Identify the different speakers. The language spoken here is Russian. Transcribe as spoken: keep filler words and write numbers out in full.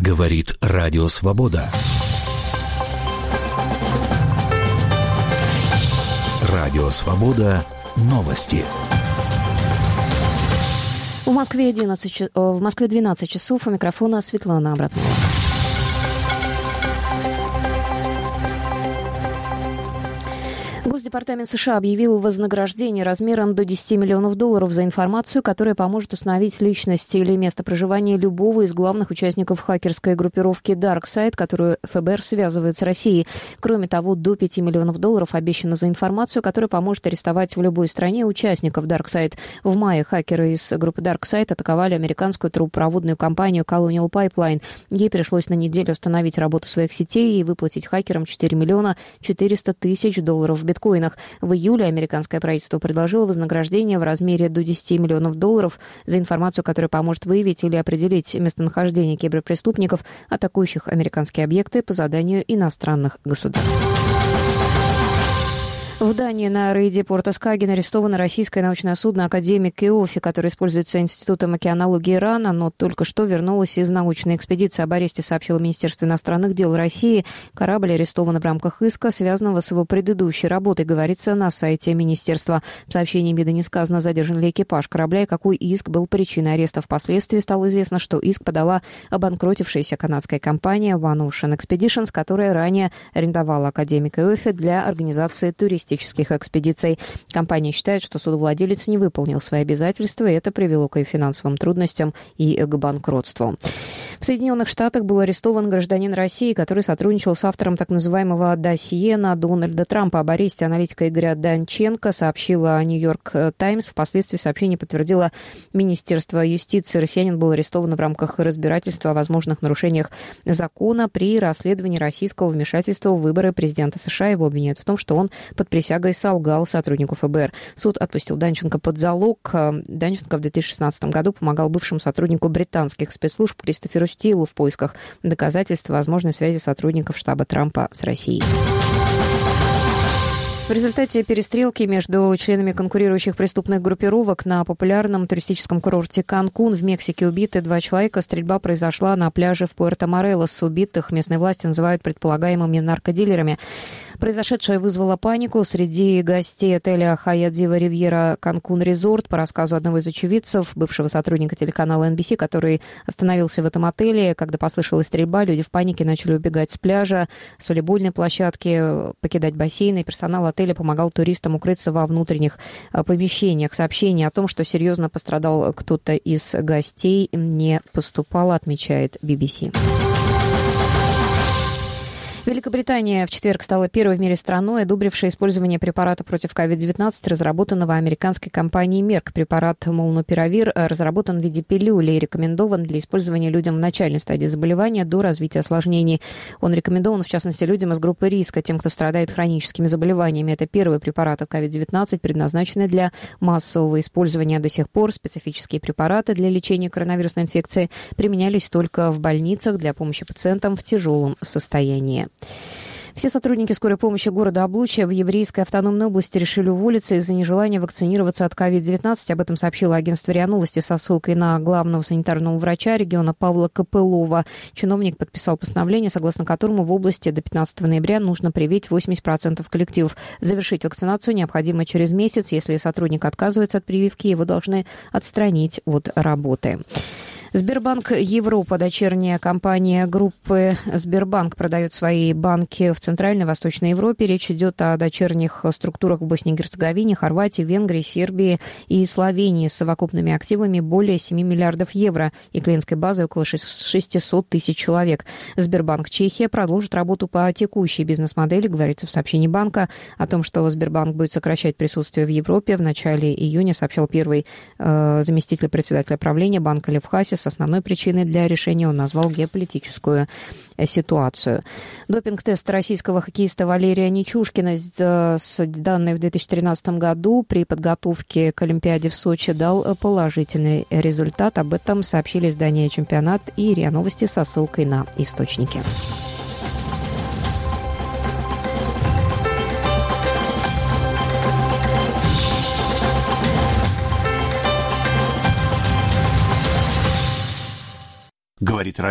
Speaker 1: Говорит Радио Свобода. Радио Свобода. Новости.
Speaker 2: В Москве, одиннадцать, в Москве двенадцать часов. У микрофона Светлана Обратная. Госдепартамент США объявил вознаграждение размером до десять миллионов долларов за информацию, которая поможет установить личность или место проживания любого из главных участников хакерской группировки DarkSide, которую эф бэ эр связывает с Россией. Кроме того, до пяти миллионов долларов обещано за информацию, которая поможет арестовать в любой стране участников DarkSide. В мае хакеры из группы DarkSide атаковали американскую трубопроводную компанию Colonial Pipeline. Ей пришлось на неделю остановить работу своих сетей и выплатить хакерам четыре миллиона четыреста тысяч долларов в биткоинах. В июле американское правительство предложило вознаграждение в размере до десяти миллионов долларов за информацию, которая поможет выявить или определить местонахождение киберпреступников, атакующих американские объекты по заданию иностранных государств. В Дании на рейде порта Скаген арестовано российское научное судно «Академик Кеофи», которое используется Институтом океанологии Ирана, но только что вернулось из научной экспедиции. Об аресте сообщило Министерство иностранных дел России. Корабль арестован в рамках иска, связанного с его предыдущей работой, говорится на сайте министерства. В сообщении МИДа не сказано, задержан ли экипаж корабля и какой иск был причиной ареста. Впоследствии стало известно, что иск подала обанкротившаяся канадская компания One Ocean Expeditions, которая ранее арендовала «Академик Кеофи» для организации туристических экспедиций. Компания считает, что судовладелец не выполнил свои обязательства, и это привело к финансовым трудностям и к банкротству. В Соединенных Штатах был арестован гражданин России, который сотрудничал с автором так называемого досье на Дональда Трампа. Об аресте аналитика Игоря Данченко сообщила «Нью-Йорк Таймс». Впоследствии сообщение подтвердило Министерство юстиции. Россиянин был арестован в рамках разбирательства о возможных нарушениях закона при расследовании российского вмешательства в выборы президента США. Его обвиняют в том, что он под присягой солгал сотруднику эф бэ эр. Суд отпустил Данченко под залог. Данченко в две тысячи шестнадцатом году помогал бывшему сотруднику британских спецслужб Кристоферу Стилу в поисках доказательств возможной связи сотрудников штаба Трампа с Россией. В результате перестрелки между членами конкурирующих преступных группировок на популярном туристическом курорте Канкун в Мексике убиты два человека. Стрельба произошла на пляже в Пуэрто-Морелос. Убитых местные власти называют предполагаемыми наркодилерами. Произошедшее вызвало панику среди гостей отеля Hyatt Ziva Riviera Cancun Resort. По рассказу одного из очевидцев, бывшего сотрудника телеканала эн би си, который остановился в этом отеле, когда послышалась стрельба, люди в панике начали убегать с пляжа, с волейбольной площадки, покидать бассейны. Персонал отеля помогал туристам укрыться во внутренних помещениях. Сообщение о том, что серьезно пострадал кто-то из гостей, не поступало, отмечает би би си. Великобритания в четверг стала первой в мире страной, одобрившей использование препарата против ковид девятнадцать, разработанного американской компанией Merck. Препарат Молнупиравир разработан в виде пилюли и рекомендован для использования людям в начальной стадии заболевания до развития осложнений. Он рекомендован, в частности, людям из группы риска, тем, кто страдает хроническими заболеваниями. Это первый препарат от ковид девятнадцать, предназначенный для массового использования. До сих пор специфические препараты для лечения коронавирусной инфекции применялись только в больницах для помощи пациентам в тяжелом состоянии. Все сотрудники скорой помощи города Облучья в Еврейской автономной области решили уволиться из-за нежелания вакцинироваться от ковид девятнадцать. Об этом сообщило агентство РИА Новости со ссылкой на главного санитарного врача региона Павла Копылова. Чиновник подписал постановление, согласно которому в области до пятнадцатого ноября нужно привить восемьдесят процентов коллективов. Завершить вакцинацию необходимо через месяц. Если сотрудник отказывается от прививки, его должны отстранить от работы. Сбербанк Европа, дочерняя компания группы Сбербанк, продает свои банки в Центральной и Восточной Европе. Речь идет о дочерних структурах в Боснии и Герцеговине, Хорватии, Венгрии, Сербии и Словении с совокупными активами более семи миллиардов евро и клиентской базой около шестисот тысяч человек. Сбербанк Чехия продолжит работу по текущей бизнес-модели, говорится в сообщении банка. О том, что Сбербанк будет сокращать присутствие в Европе, в начале июня сообщал первый э, заместитель председателя правления банка Лев Хасис. Основной причиной для решения он назвал геополитическую ситуацию. Допинг-тест российского хоккеиста Валерия Нечушкина с данными в две тысячи тринадцатом году при подготовке к Олимпиаде в Сочи дал положительный результат. Об этом сообщили издания «Чемпионат» и РИА Новости со ссылкой на источники.
Speaker 1: Говорит